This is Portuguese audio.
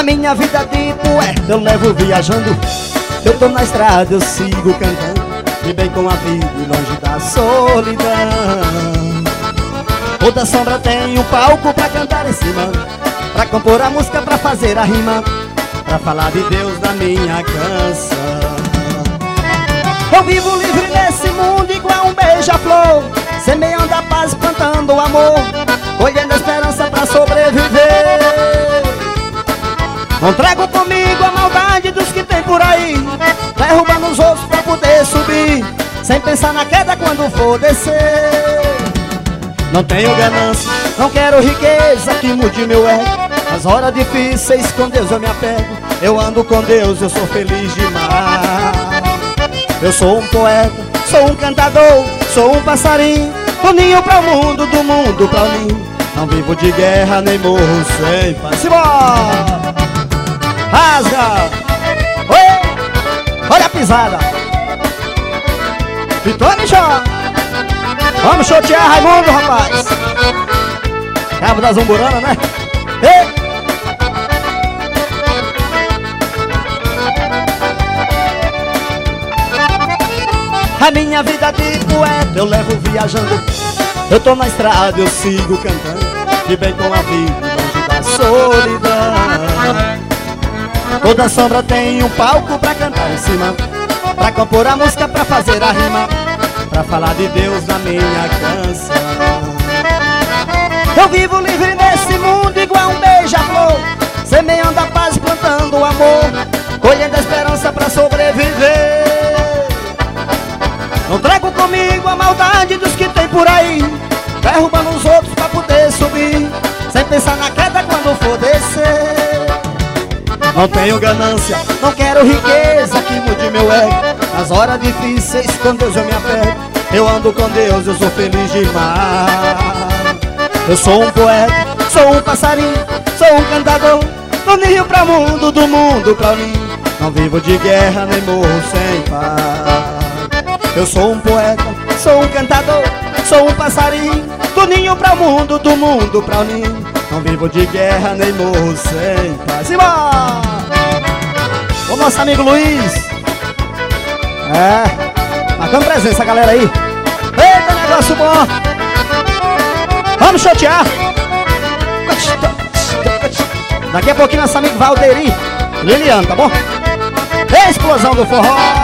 minha vida de poeta eu levo viajando. Eu tô na estrada, eu sigo cantando, de bem com a vida e longe da solidão. Toda sombra tem um palco pra cantar em cima, pra compor a música, pra fazer a rima, pra falar de Deus na minha canção. Eu vivo livre nesse mundo igual um beija-flor, semeando a paz, plantando o amor, colhendo a esperança pra sobreviver. Não trago comigo a maldade dos que tem por aí, derrubando os outros pra poder subir, sem pensar na queda quando for descer. Não tenho ganância, não quero riqueza que mude meu ego. Nas horas difíceis com Deus eu me apego, eu ando com Deus, eu sou feliz demais. Eu sou um poeta, sou um cantador, sou um passarinho, do ninho para o mundo, do mundo para o ninho. Não vivo de guerra, nem morro sem paz. Simbora! Rasga! Oi! Olha a pisada! Vitone chora! Vamos chotear Raimundo, rapaz! Cabo da Zumburana, né? Ei! A minha vida de poeta eu levo viajando. Eu tô na estrada, eu sigo cantando, de bem com a vida, longe da solidão. Toda sombra tem um palco pra cantar em cima, pra compor a música, pra fazer a rima, pra falar de Deus na minha canção. Eu vivo livre nesse mundo igual um beija-flor, semeando a paz, plantando o amor, colhendo a esperança pra sobreviver. Não trago comigo a maldade dos que tem por aí, derrubando os outros pra poder subir, sem pensar na queda quando for descer. Não tenho ganância, não quero riqueza que mude meu ego. Nas horas difíceis com Deus eu me apego, eu ando com Deus, eu sou feliz demais. Eu sou um poeta, sou um passarinho, sou um cantador, do ninho pra mundo, do mundo pra mim. Não vivo de guerra, nem morro sem paz. Eu sou um poeta, sou um cantador, sou um passarinho, do ninho para o mundo, do mundo para o ninho. Não vivo de guerra, nem morro sem paz. Simbora! O nosso amigo Luiz. Marcando presença, galera aí. Eita, negócio bom. Vamos chotear. Daqui a pouquinho nosso amigo Valderi, Liliano, tá bom? Explosão do forró.